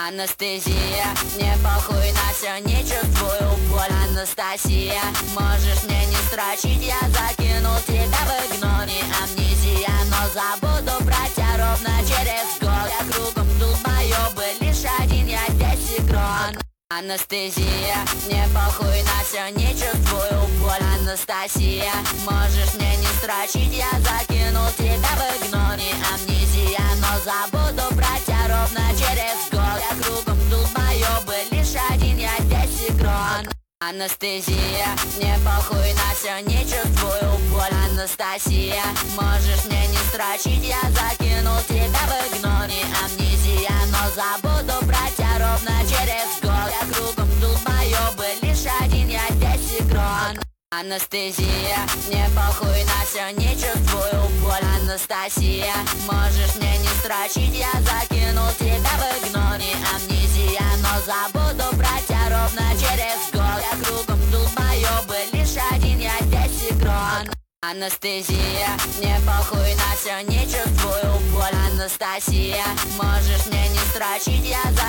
Анестезия, мне похуй на все, не чувствую боль. Анастасия, можешь мне не строчить, я закинул тебя в игнор. Не амнезия, но забуду про тебя ровно через год. Я кругом долбоёбы, лишь один я здесь игрок. Анестезия, мне похуй на все, не чувствую боль. Анастасия, можешь мне не строчить, я закинул тебя в игнор. Не амнезия, но забуду про тебя ровно через год. Я кругом долбоёбы, лишь один я здесь игрок. Анестезия, мне похуй на все, не чувствую боль. Анастасия, можешь мне не строчить, я закинул тебя в игнор. Не амнезия, но забуду про тебя ровно через год. Я кругом долбоёбы, лишь один я здесь игрок. Анестезия, мне похуй на все, не чувствую боль. Анастасия, можешь мне не строчить, я закинул тебя в игнор. Не амнезия, но забуду про тебя ровно через год. Я кругом долбоёбы, лишь один я здесь игрок. Анестезия, мне похуй на все, не чувствую боль. Анастасия, можешь мне не строчить, я